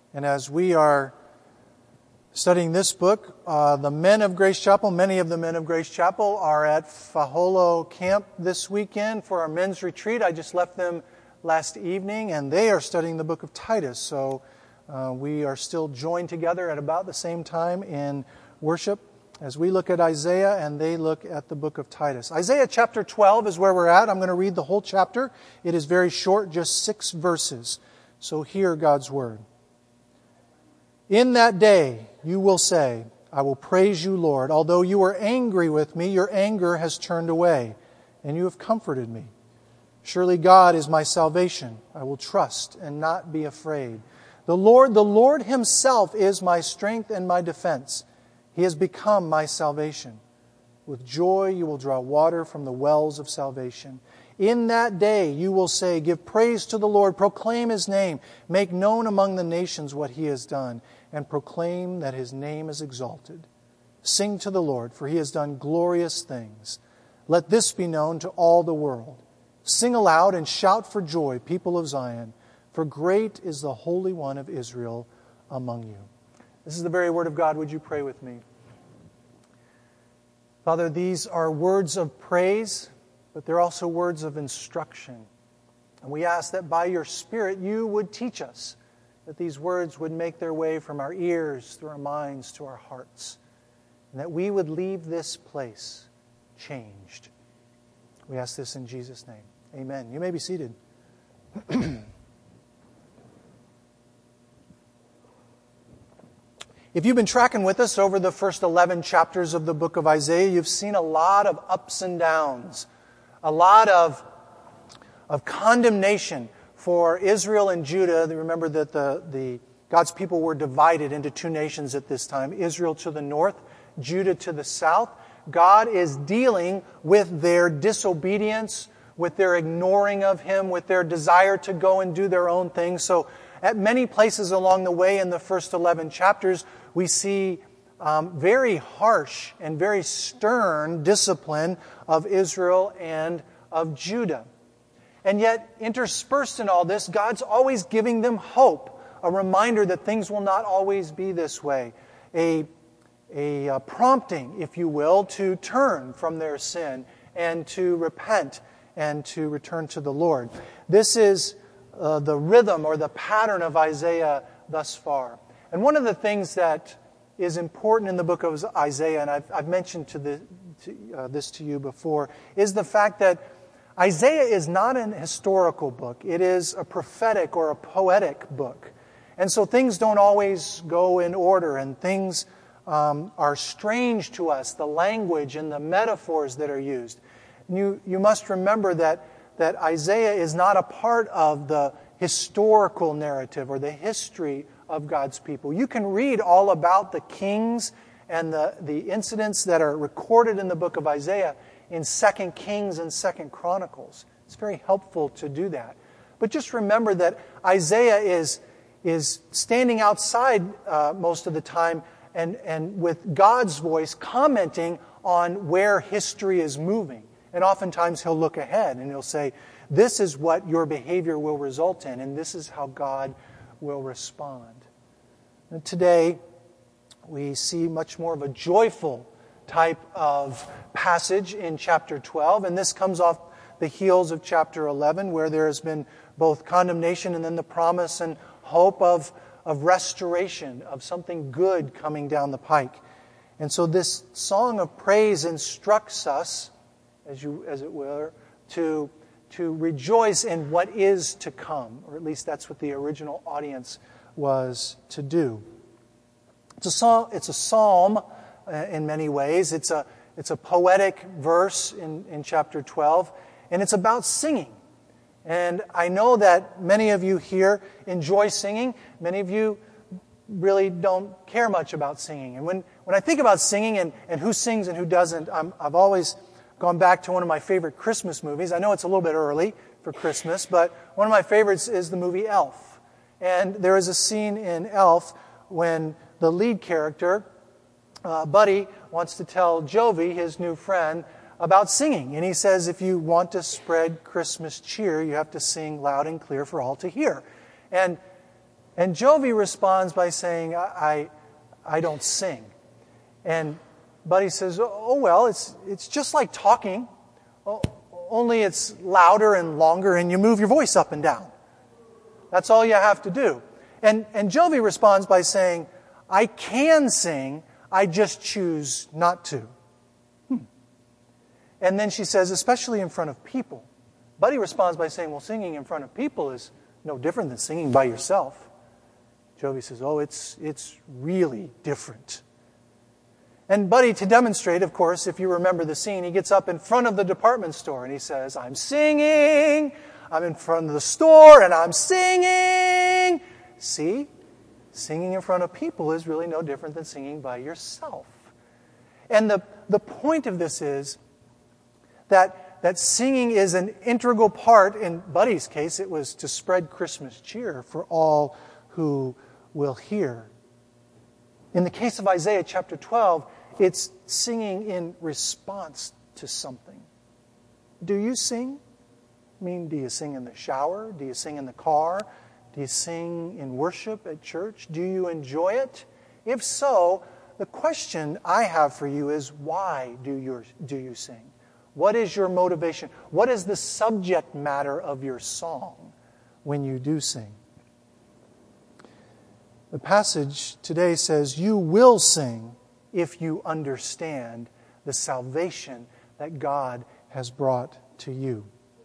And as we are studying this book, the men of Grace Chapel, many of the men of Grace Chapel are at Faholo Camp this weekend for our men's retreat. I just left them last evening, and they are studying the book of Titus. So we are still joined together at about the same time in worship as we look at Isaiah and they look at the book of Titus. Isaiah chapter 12 is where we're at. I'm going to read the whole chapter. It is very short, just 6 verses. So hear God's word. In that day you will say, I will praise you, Lord. Although you were angry with me, your anger has turned away, and you have comforted me. Surely God is my salvation. I will trust and not be afraid. The Lord Himself is my strength and my defense. He has become my salvation. With joy you will draw water from the wells of salvation. In that day you will say, give praise to the Lord, proclaim His name, make known among the nations what He has done, and proclaim that His name is exalted. Sing to the Lord, for He has done glorious things. Let this be known to all the world. Sing aloud and shout for joy, people of Zion, for great is the Holy One of Israel among you. This is the very word of God. Would you pray with me? Father, these are words of praise, but they're also words of instruction. And we ask that by your Spirit you would teach us, that these words would make their way from our ears, through our minds, to our hearts, and that we would leave this place changed. We ask this in Jesus' name. Amen. You may be seated. If you've been tracking with us over the first 11 chapters of the book of Isaiah, you've seen a lot of ups and downs, a lot of condemnation for Israel and Judah. Remember that the God's people were divided into 2 nations at this time, Israel to the north, Judah to the south. God is dealing with their disobedience, with their ignoring of Him, with their desire to go and do their own thing. So at many places along the way in the first 11 chapters, we see very harsh and very stern discipline of Israel and of Judah. And yet, interspersed in all this, God's always giving them hope, a reminder that things will not always be this way, a prompting, if you will, to turn from their sin and to repent and to return to the Lord. This is the rhythm or the pattern of Isaiah thus far. And one of the things that is important in the book of Isaiah, and I've mentioned this to you before, is the fact that Isaiah is not an historical book. It is a prophetic or a poetic book. And so things don't always go in order, and things are strange to us, the language and the metaphors that are used. You must remember that Isaiah is not a part of the historical narrative or the history of God's people. You can read all about the kings and the incidents that are recorded in the book of Isaiah in 2 Kings and 2 Chronicles. It's very helpful to do that. But just remember that Isaiah is standing outside most of the time and with God's voice commenting on where history is moving. And oftentimes he'll look ahead and he'll say, this is what your behavior will result in, and this is how God will respond. And today, we see much more of a joyful type of passage in chapter 12, and this comes off the heels of chapter 11, where there has been both condemnation and then the promise and hope of restoration, of something good coming down the pike. And so this song of praise instructs us, as it were, to rejoice in what is to come, or at least that's what the original audience was to do. It's a psalm in many ways. It's a poetic verse in chapter 12, and it's about singing. And I know that many of you here enjoy singing. Many of you really don't care much about singing. And when I think about singing and who sings and who doesn't, I've always gone back to one of my favorite Christmas movies. I know it's a little bit early for Christmas, but one of my favorites is the movie Elf. And there is a scene in Elf when the lead character, Buddy, wants to tell Jovi, his new friend, about singing. And he says, if you want to spread Christmas cheer, you have to sing loud and clear for all to hear. And And Jovi responds by saying, I don't sing. And Buddy says, oh, well, it's just like talking, only it's louder and longer, and you move your voice up and down. That's all you have to do. And Jovi responds by saying, I can sing, I just choose not to. And then she says, especially in front of people. Buddy responds by saying, well, singing in front of people is no different than singing by yourself. Jovi says, oh, it's really different. And Buddy, to demonstrate, of course, if you remember the scene, he gets up in front of the department store and he says, I'm singing, I'm in front of the store and I'm singing. See? Singing in front of people is really no different than singing by yourself. And the point of this is that singing is an integral part. In Buddy's case, it was to spread Christmas cheer for all who will hear. In the case of Isaiah chapter 12, it's singing in response to something. Do you sing? I mean, do you sing in the shower? Do you sing in the car? Do you sing in worship at church? Do you enjoy it? If so, the question I have for you is, why do you sing? What is your motivation? What is the subject matter of your song when you do sing? The passage today says, you will sing if you understand the salvation that God has brought to you.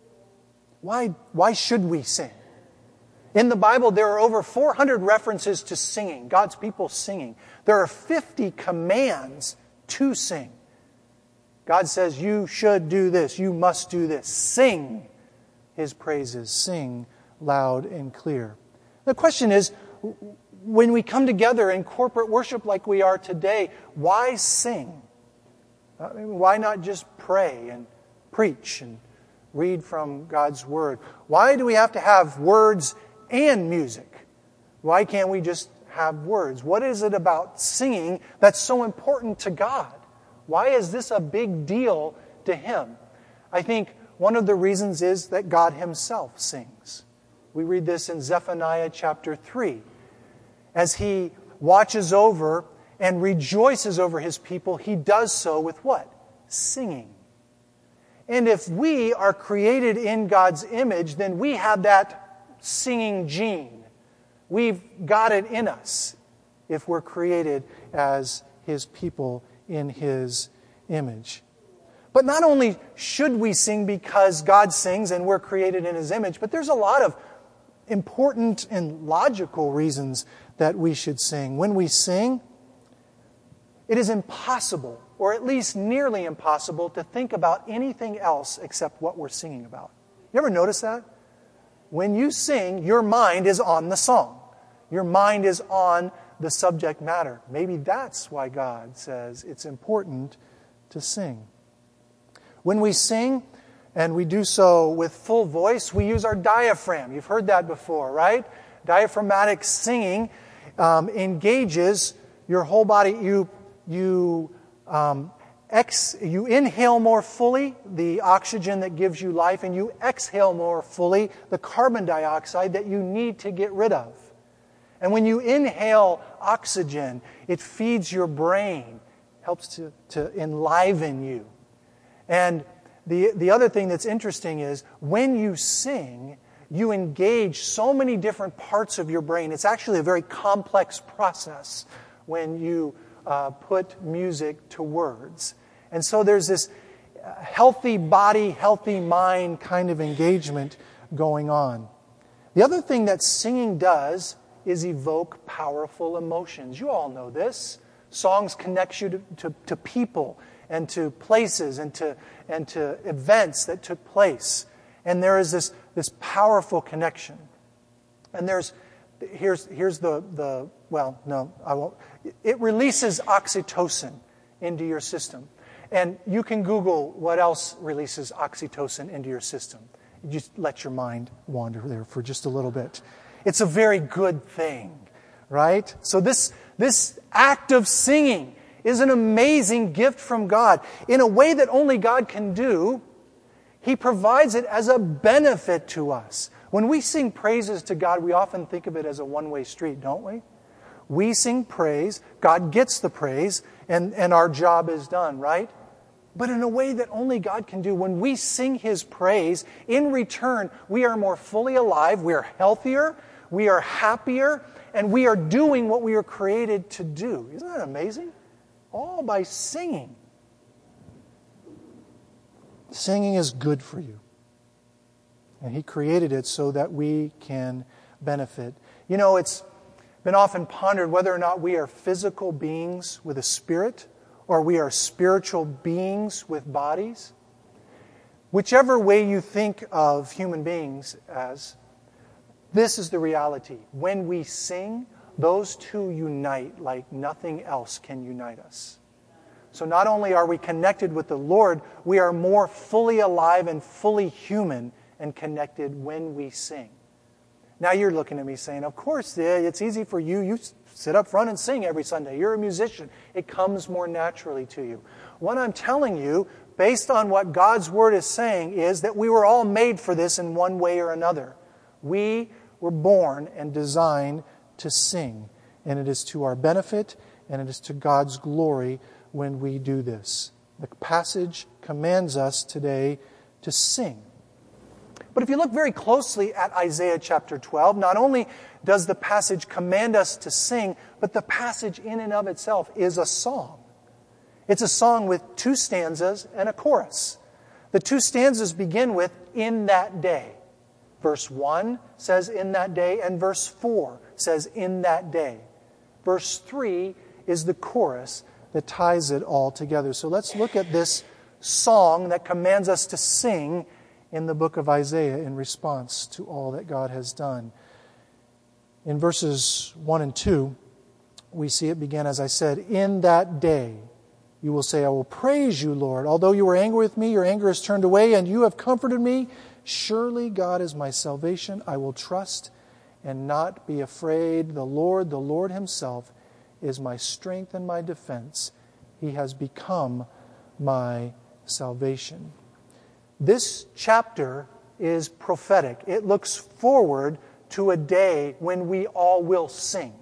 Why should we sing? In the Bible, there are over 400 references to singing, God's people singing. There are 50 commands to sing. God says, you should do this, you must do this. Sing His praises, sing loud and clear. The question is, when we come together in corporate worship like we are today, why sing? I mean, why not just pray and preach and read from God's Word? Why do we have to have words and music? Why can't we just have words? What is it about singing that's so important to God? Why is this a big deal to Him? I think one of the reasons is that God Himself sings. We read this in Zephaniah chapter 3. As He watches over and rejoices over His people, He does so with what? Singing. And if we are created in God's image, then we have that singing gene. We've got it in us if we're created as His people in His image. But not only should we sing because God sings and we're created in His image, but there's a lot of important and logical reasons that we should sing. When we sing, it is impossible, or at least nearly impossible, to think about anything else except what we're singing about. You ever notice that? When you sing, your mind is on the song. Your mind is on the subject matter. Maybe that's why God says it's important to sing. When we sing, and we do so with full voice, we use our diaphragm. You've heard that before, right? Diaphragmatic singing engages your whole body. You inhale more fully the oxygen that gives you life, and you exhale more fully the carbon dioxide that you need to get rid of. And when you inhale oxygen, it feeds your brain, helps to enliven you. And the other thing that's interesting is when you sing, you engage so many different parts of your brain. It's actually a very complex process when you put music to words. And so there's this healthy body, healthy mind kind of engagement going on. The other thing that singing does is evoke powerful emotions. You all know this. Songs connect you to people and to places and to events that took place. And there is this powerful connection. And here's the well, no, I won't. It releases oxytocin into your system. And you can Google what else releases oxytocin into your system. You just let your mind wander there for just a little bit. It's a very good thing, right? So this act of singing is an amazing gift from God. In a way that only God can do, He provides it as a benefit to us. When we sing praises to God, we often think of it as a one-way street, don't we? We sing praise, God gets the praise, and our job is done, right? But in a way that only God can do. When we sing His praise, in return, we are more fully alive, we are healthier, we are happier, and we are doing what we are created to do. Isn't that amazing? All by singing. Singing is good for you. And He created it so that we can benefit. You know, it's been often pondered whether or not we are physical beings with a spirit or we are spiritual beings with bodies. Whichever way you think of human beings as, this is the reality. When we sing, those two unite like nothing else can unite us. So not only are we connected with the Lord, we are more fully alive and fully human and connected when we sing. Now you're looking at me saying, of course, it's easy for you. You sit up front and sing every Sunday. You're a musician. It comes more naturally to you. What I'm telling you, based on what God's Word is saying, is that we were all made for this in one way or another. We were born and designed to sing. And it is to our benefit and it is to God's glory when we do this. The passage commands us today to sing. But if you look very closely at Isaiah chapter 12, not only does the passage command us to sing, but the passage in and of itself is a song. It's a song with 2 stanzas and a chorus. The 2 stanzas begin with, "In that day." Verse 1 says, "In that day," and verse 4 says, "In that day." Verse 3 is the chorus that ties it all together. So let's look at this song that commands us to sing in the book of Isaiah in response to all that God has done. In verses 1 and 2, we see it begin, as I said, "In that day you will say, I will praise you, Lord. Although you were angry with me, your anger is turned away, and you have comforted me. Surely God is my salvation. I will trust and not be afraid. The Lord Himself, is my strength and my defense. He has become my salvation." This chapter is prophetic. It looks forward to a day when we all will sing.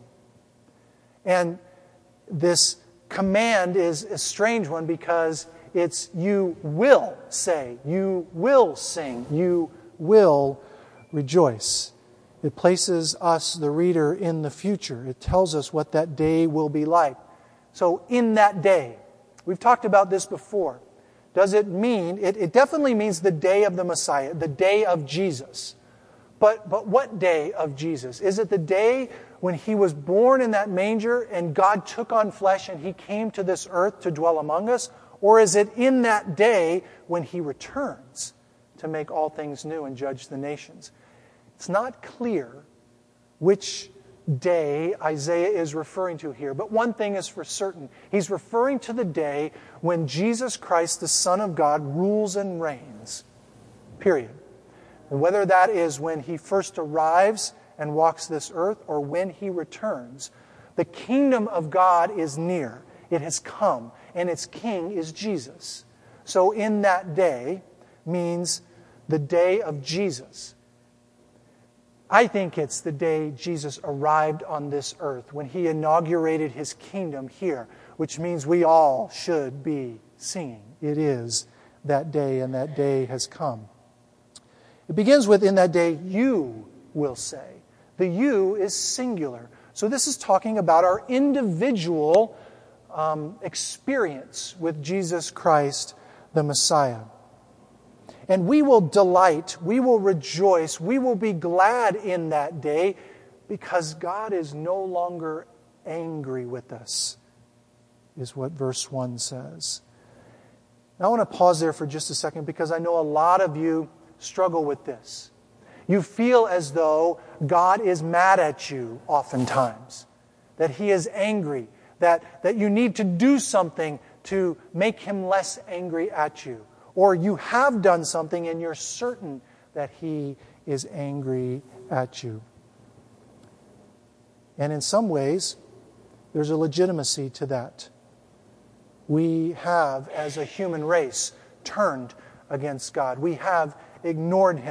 And this command is a strange one because it's you will say, you will sing, you will rejoice. It places us, the reader, in the future. It tells us what that day will be like. So in that day, we've talked about this before. Does it mean, it definitely means the day of the Messiah, the day of Jesus. But what day of Jesus? Is it the day when He was born in that manger and God took on flesh and He came to this earth to dwell among us? Or is it in that day when He returns to make all things new and judge the nations? It's not clear which day Isaiah is referring to here, but one thing is for certain. He's referring to the day when Jesus Christ, the Son of God, rules and reigns. Period. And whether that is when He first arrives and walks this earth or when He returns, the kingdom of God is near. It has come, and its king is Jesus. So in that day means the day of Jesus. I think it's the day Jesus arrived on this earth, when He inaugurated His kingdom here, which means we all should be singing. It is that day, and that day has come. It begins with, "In that day you will say." The you is singular. So this is talking about our individual experience with Jesus Christ, the Messiah. And we will delight, we will rejoice, we will be glad in that day because God is no longer angry with us, is what verse 1 says. Now I want to pause there for just a second because I know a lot of you struggle with this. You feel as though God is mad at you oftentimes, that He is angry, that you need to do something to make Him less angry at you. Or you have done something and you're certain that He is angry at you. And in some ways, there's a legitimacy to that. We have, as a human race, turned against God. We have ignored Him.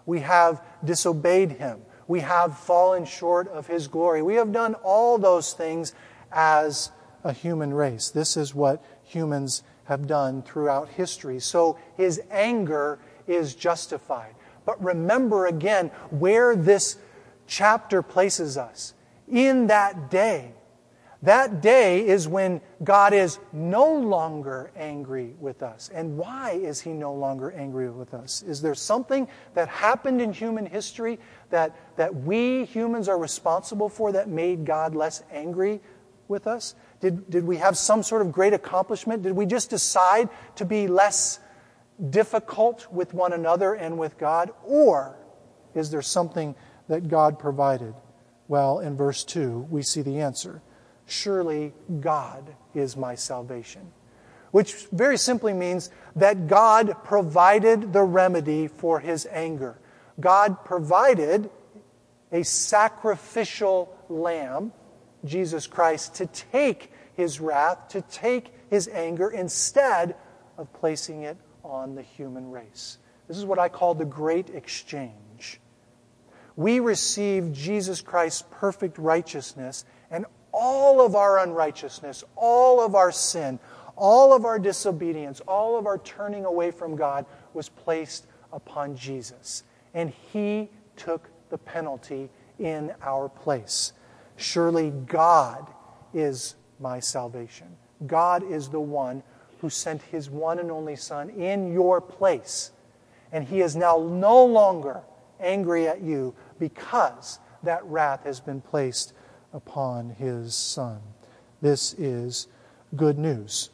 We have disobeyed Him. We have fallen short of His glory. We have done all those things as a human race. This is what humans have done throughout history. So His anger is justified. But remember again where this chapter places us. In that day. That day is when God is no longer angry with us. And why is He no longer angry with us? Is there something that happened in human history that we humans are responsible for that made God less angry with us? Did we have some sort of great accomplishment? Did we just decide to be less difficult with one another and with God? Or is there something that God provided? Well, in verse 2, we see the answer. Surely God is my salvation. Which very simply means that God provided the remedy for His anger. God provided a sacrificial lamb, Jesus Christ, to take His wrath, to take His anger, instead of placing it on the human race. This is what I call the great exchange. We receive Jesus Christ's perfect righteousness, and all of our unrighteousness, all of our sin, all of our disobedience, all of our turning away from God was placed upon Jesus. And He took the penalty in our place. Surely God is my salvation. God is the one who sent His one and only Son in your place. And He is now no longer angry at you because that wrath has been placed upon His Son. This is good news.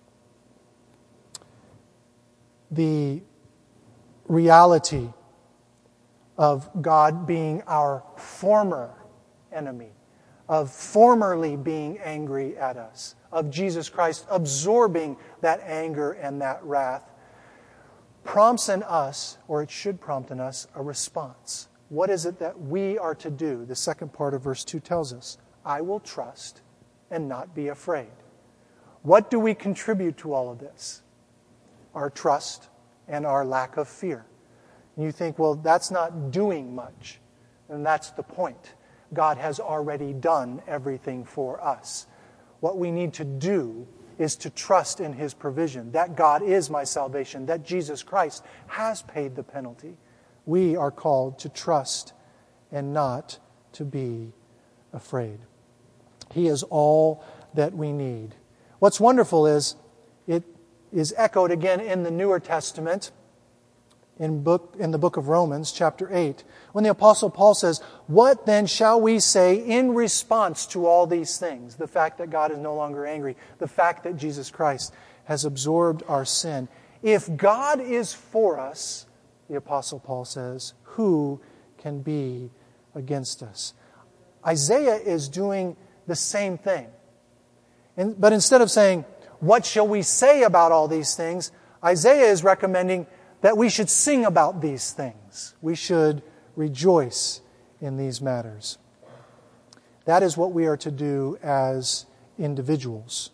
The reality of God being our former enemy, of formerly being angry at us, of Jesus Christ absorbing that anger and that wrath, prompts in us, or it should prompt in us, a response. What is it that we are to do? The second part of verse 2 tells us, I will trust and not be afraid. What do we contribute to all of this? Our trust and our lack of fear. And you think, well, that's not doing much. And that's the point. God has already done everything for us. What we need to do is to trust in His provision, that God is my salvation, that Jesus Christ has paid the penalty. We are called to trust and not to be afraid. He is all that we need. What's wonderful is it is echoed again in the Newer Testament, in the book of Romans, chapter 8, when the Apostle Paul says, what then shall we say in response to all these things? The fact that God is no longer angry, the fact that Jesus Christ has absorbed our sin. If God is for us, the Apostle Paul says, who can be against us? Isaiah is doing the same thing. But instead of saying, what shall we say about all these things? Isaiah is recommending that we should sing about these things. We should rejoice in these matters. That is what we are to do as individuals.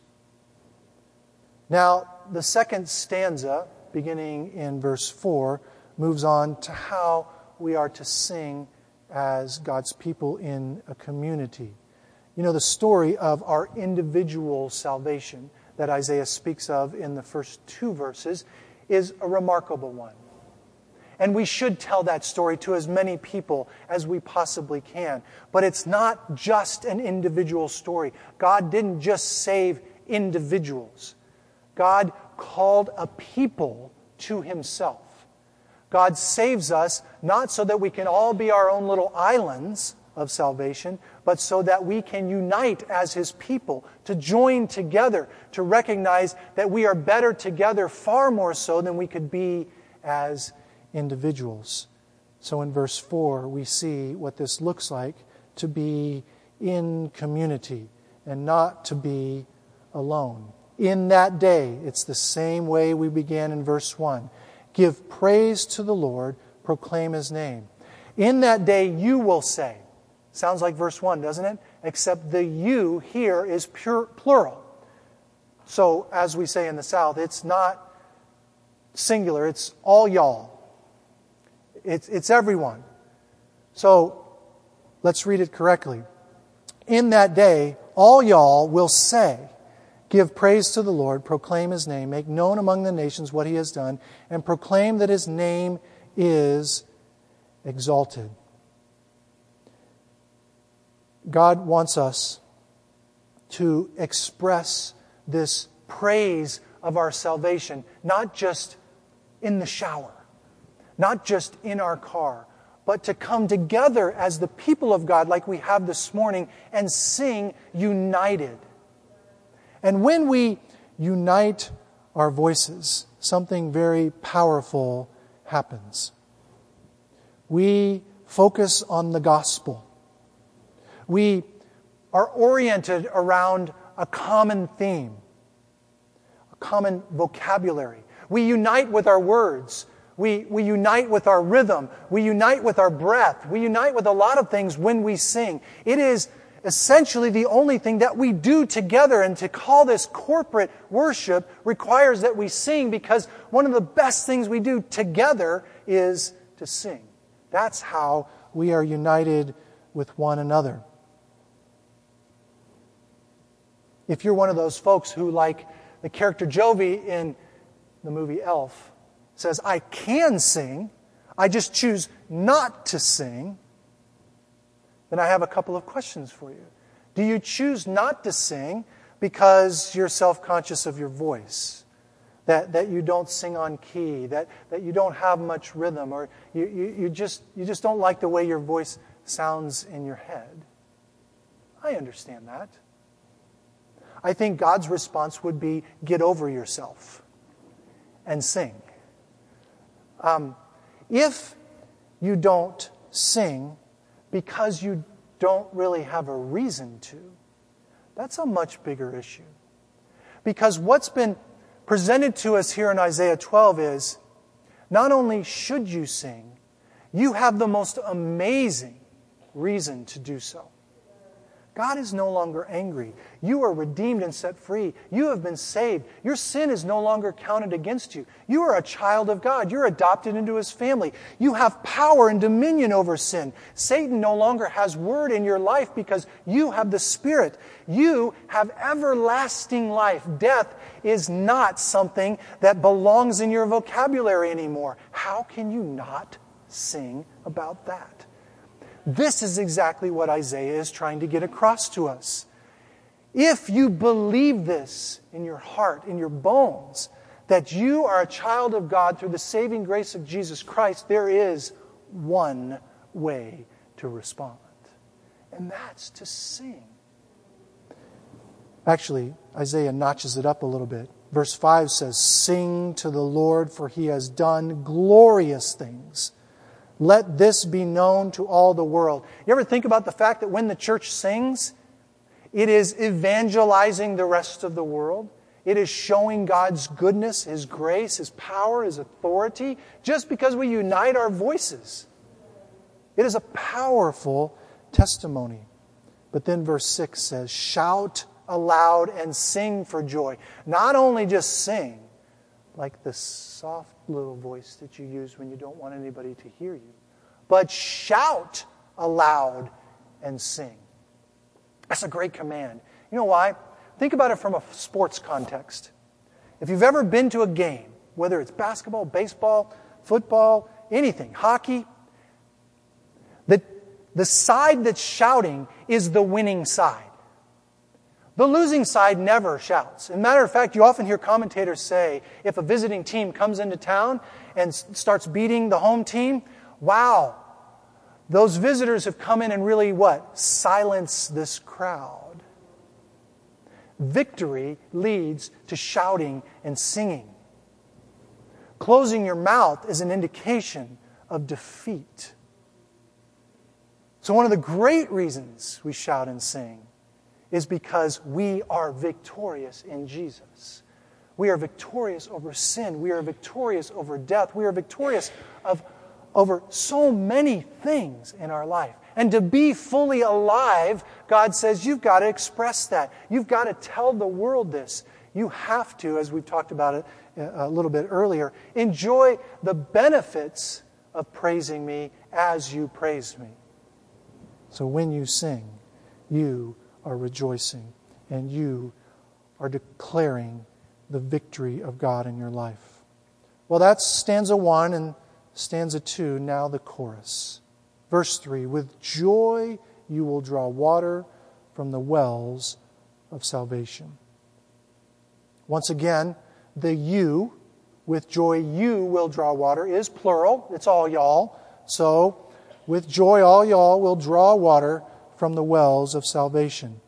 Now, the second stanza, beginning in verse 4, moves on to how we are to sing as God's people in a community. You know, the story of our individual salvation that Isaiah speaks of in the first two verses is a remarkable one. And we should tell that story to as many people as we possibly can. But it's not just an individual story. God didn't just save individuals. God called a people to Himself. God saves us not so that we can all be our own little islands of salvation, but so that we can unite as His people, to join together, to recognize that we are better together far more so than we could be as individuals. So in verse 4, we see what this looks like to be in community and not to be alone. In that day, it's the same way we began in verse 1. Give praise to the Lord, proclaim His name. In that day you will say. Sounds like verse 1, doesn't it? Except the you here is plural. So, as we say in the South, it's not singular, it's all y'all. It's everyone. So let's read it correctly. In that day, all y'all will say, give praise to the Lord, proclaim His name, make known among the nations what He has done, and proclaim that His name is exalted. God wants us to express this praise of our salvation, not just in the shower, not just in our car, but to come together as the people of God like we have this morning and sing united. And when we unite our voices, something very powerful happens. We focus on the gospel. We are oriented around a common theme, a common vocabulary. We unite with our words. We unite with our rhythm. We unite with our breath. We unite with a lot of things when we sing. It is essentially the only thing that we do together, and to call this corporate worship requires that we sing, because one of the best things we do together is to sing. That's how we are united with one another. If you're one of those folks who, like the character Jovi in the movie Elf, says, I can sing, I just choose not to sing, then I have a couple of questions for you. Do you choose not to sing because you're self-conscious of your voice? That you don't sing on key, that you don't have much rhythm, or you just don't like the way your voice sounds in your head? I understand that. I think God's response would be, get over yourself and sing. If you don't sing because you don't really have a reason to, that's a much bigger issue. Because what's been presented to us here in Isaiah 12 is, not only should you sing, you have the most amazing reason to do so. God is no longer angry. You are redeemed and set free. You have been saved. Your sin is no longer counted against you. You are a child of God. You're adopted into His family. You have power and dominion over sin. Satan no longer has word in your life because you have the Spirit. You have everlasting life. Death is not something that belongs in your vocabulary anymore. How can you not sing about that? This is exactly what Isaiah is trying to get across to us. If you believe this in your heart, in your bones, that you are a child of God through the saving grace of Jesus Christ, there is one way to respond, and that's to sing. Actually, Isaiah notches it up a little bit. Verse 5 says, sing to the Lord, for He has done glorious things. Let this be known to all the world. You ever think about the fact that when the church sings, it is evangelizing the rest of the world? It is showing God's goodness, His grace, His power, His authority, just because we unite our voices. It is a powerful testimony. But then verse 6 says, shout aloud and sing for joy. Not only just sing, like the soft little voice that you use when you don't want anybody to hear you, but shout aloud and sing. That's a great command. You know why? Think about it from a sports context. If you've ever been to a game, whether it's basketball, baseball, football, anything, hockey, the side that's shouting is the winning side. The losing side never shouts. As a matter of fact, you often hear commentators say, if a visiting team comes into town and starts beating the home team, wow, those visitors have come in and really what? Silence this crowd. Victory leads to shouting and singing. Closing your mouth is an indication of defeat. So one of the great reasons we shout and sing is because we are victorious in Jesus. We are victorious over sin. We are victorious over death. We are victorious over so many things in our life. And to be fully alive, God says you've got to express that. You've got to tell the world this. You have to, as we've talked about it a little bit earlier, enjoy the benefits of praising me as you praise me. So when you sing, you are rejoicing and you are declaring the victory of God in your life. Well, that's stanza 1 and stanza 2. Now the chorus. Verse 3, with joy you will draw water from the wells of salvation. Once again, the you, with joy you will draw water, is plural. It's all y'all. So, with joy all y'all will draw water from the wells of salvation.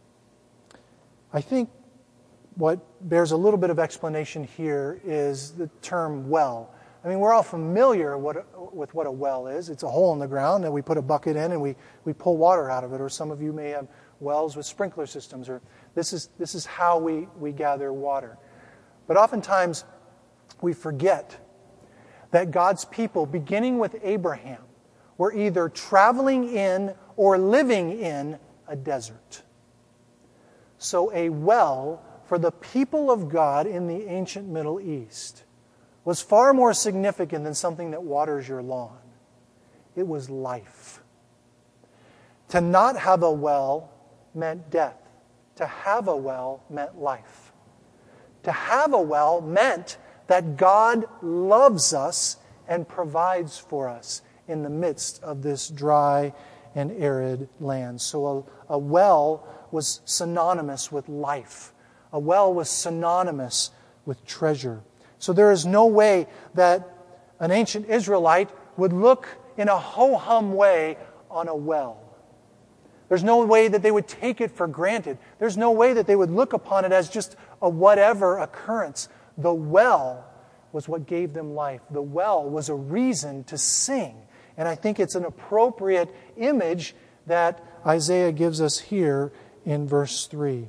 I think what bears a little bit of explanation here is the term well. I mean, we're all familiar with what a well is. It's a hole in the ground that we put a bucket in and we pull water out of it. Or some of you may have wells with sprinkler systems. Or this is how we gather water. But oftentimes we forget that God's people, beginning with Abraham, were either traveling in or living in a desert. So a well for the people of God in the ancient Middle East was far more significant than something that waters your lawn. It was life. To not have a well meant death. To have a well meant life. To have a well meant that God loves us and provides for us in the midst of this dry and arid land. So a well was synonymous with life. A well was synonymous with treasure. So there is no way that an ancient Israelite would look in a ho-hum way on a well. There's no way that they would take it for granted. There's no way that they would look upon it as just a whatever occurrence. The well was what gave them life. The well was a reason to sing. And I think it's an appropriate image that Isaiah gives us here in verse 3.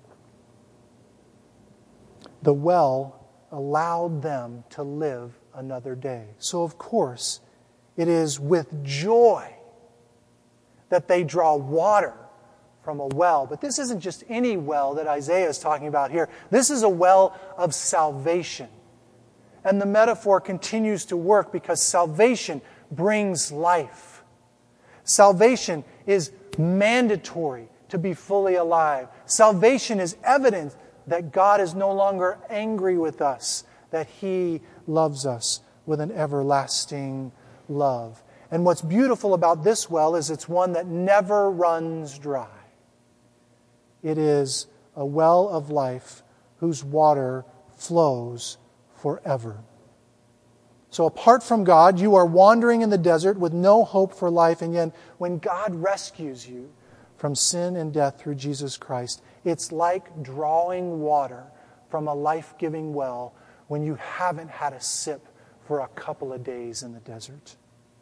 The well allowed them to live another day. So of course, it is with joy that they draw water from a well. But this isn't just any well that Isaiah is talking about here. This is a well of salvation. And the metaphor continues to work because salvation brings life. Salvation is mandatory to be fully alive. Salvation is evidence that God is no longer angry with us, that He loves us with an everlasting love. And what's beautiful about this well is it's one that never runs dry. It is a well of life whose water flows forever. So apart from God, you are wandering in the desert with no hope for life, and yet when God rescues you from sin and death through Jesus Christ, it's like drawing water from a life-giving well when you haven't had a sip for a couple of days in the desert.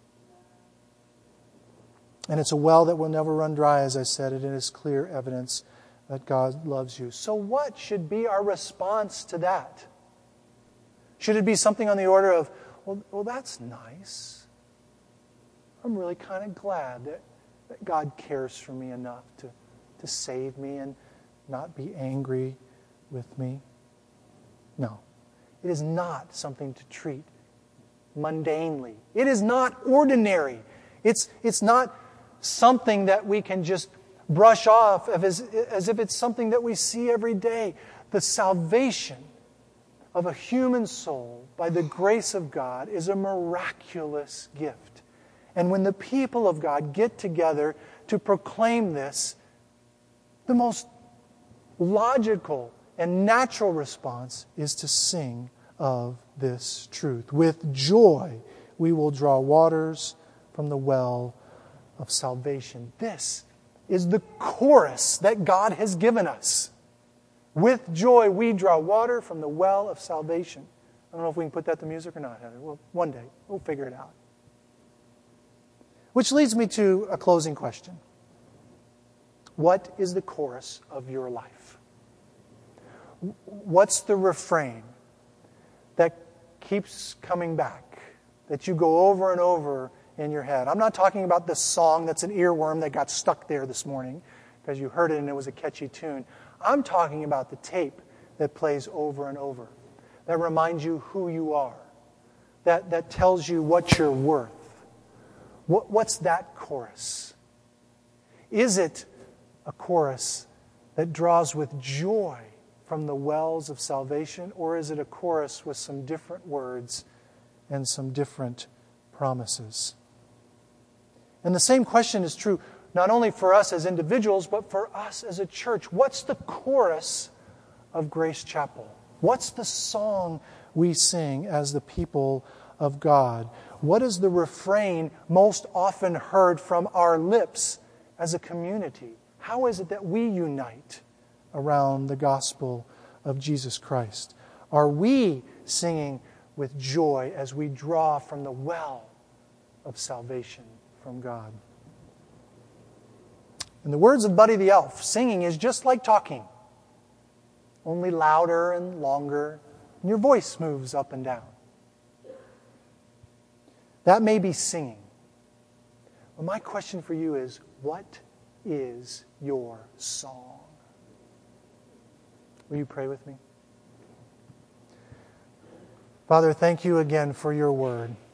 And it's a well that will never run dry, as I said, and it is clear evidence that God loves you. So what should be our response to that? Should it be something on the order of, well, that's nice. I'm really kind of glad that God cares for me enough to save me and not be angry with me? No. It is not something to treat mundanely. It is not ordinary. It's not something that we can just brush off as if it's something that we see every day. The salvation of a human soul by the grace of God is a miraculous gift. And when the people of God get together to proclaim this, the most logical and natural response is to sing of this truth. With joy, we will draw waters from the well of salvation. This is the chorus that God has given us. With joy, we draw water from the well of salvation. I don't know if we can put that to music or not, Heather. Well, one day, we'll figure it out. Which leads me to a closing question. What is the chorus of your life? What's the refrain that keeps coming back, that you go over and over in your head? I'm not talking about the song that's an earworm that got stuck there this morning because you heard it and it was a catchy tune. I'm talking about the tape that plays over and over, that reminds you who you are, that tells you what you're worth? What's that chorus? Is it a chorus that draws with joy from the wells of salvation, or is it a chorus with some different words and some different promises? And the same question is true not only for us as individuals, but for us as a church. What's the chorus of Grace Chapel? What's the song we sing as the people of God? What is the refrain most often heard from our lips as a community? How is it that we unite around the gospel of Jesus Christ? Are we singing with joy as we draw from the well of salvation from God? In the words of Buddy the Elf, singing is just like talking, only louder and longer, and your voice moves up and down. That may be singing. But my question for you is, what is your song? Will you pray with me? Father, thank you again for your word.